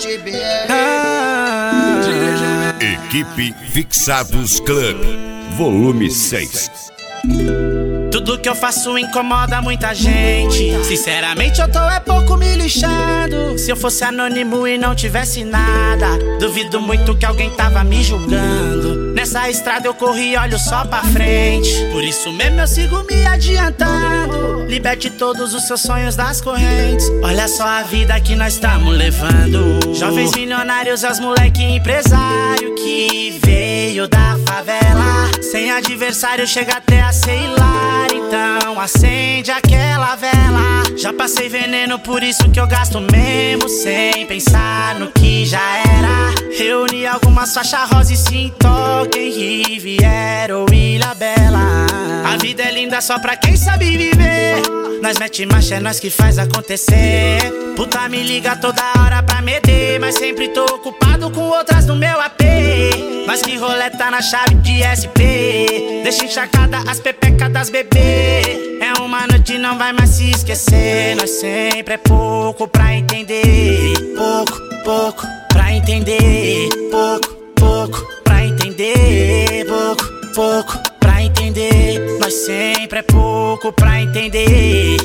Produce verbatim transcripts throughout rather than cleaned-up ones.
G B R. Ah. Equipe Fixados Club, volume seis. Tudo que eu faço incomoda muita gente. Sinceramente eu tô é pouco me lixando. Se eu fosse anônimo e não tivesse nada, duvido muito que alguém tava me julgando. Nessa estrada eu corri, olho só pra frente. Por isso mesmo eu sigo me adiantando. Liberte todos os seus sonhos das correntes. Olha só a vida que nós estamos levando. Jovens milionários, as moleque empresário que veio da favela. Sem adversário chega até a ser hilário. Então acende aquela vela. Já passei veneno, por isso que eu gasto mesmo sem pensar no que já era. Reuni algumas faixas rosa e se toquem Riviera ou Ilha Bela. A vida é linda só pra quem sabe viver. Nós mete marcha, é nós que faz acontecer. Puta me liga toda hora pra meter, mas sempre tô ocupado com outras no meu A P. Mas que roleta na chave de S P. Deixa encharcada as pepecas das bebê. É uma noite, não vai mais se esquecer. Nós sempre é pouco pra entender. Pouco, pouco pra entender. Pouco, pouco pra entender. Pouco, pouco pra entender. Nós sempre é pouco pra entender.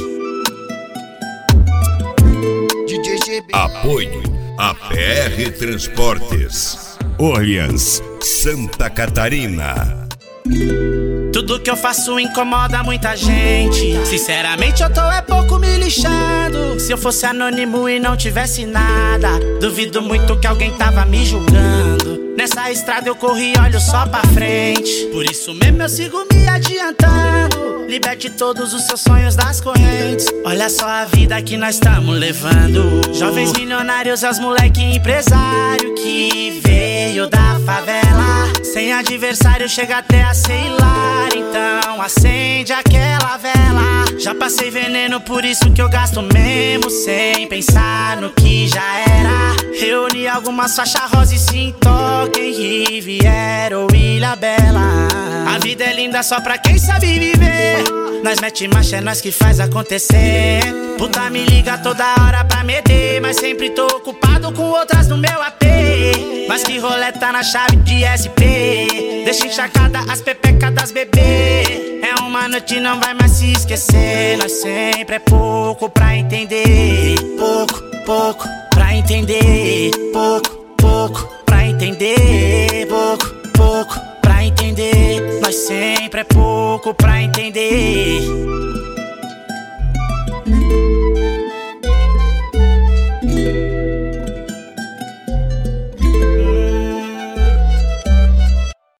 D J G B R. Apoio a P R Transportes, Orleans, Santa Catarina. Tudo que eu faço incomoda muita gente. Sinceramente eu tô é pouco me lixando. Se eu fosse anônimo e não tivesse nada, duvido muito que alguém tava me julgando. Nessa estrada eu corri, olho só pra frente. Por isso mesmo eu sigo me adiantando. Liberte todos os seus sonhos das correntes. Olha só a vida que nós estamos levando. Jovens milionários, as moleque empresário que veio da favela. Sem adversário chega até a ser hilário. Então acende aquela vela. Já passei veneno, por isso que eu gasto mesmo sem pensar no que já era. Reuni algumas faixas rosa e se toquem Riviera ou Ilha Bela. A vida é linda só pra quem sabe viver. Nós mete marcha, é nós que faz acontecer. Puta me liga toda hora pra meter, mas sempre tô ocupado com outras no meu A P. Mas que roleta na chave de S P. Deixa encharcada as pepecas das bebê. É uma noite, não vai mais se esquecer. Nós sempre é pouco pra entender. Pouco, pouco pra entender. Pouco, pouco pra entender. Pouco, pouco pra entender. Nós sempre é pouco pra entender.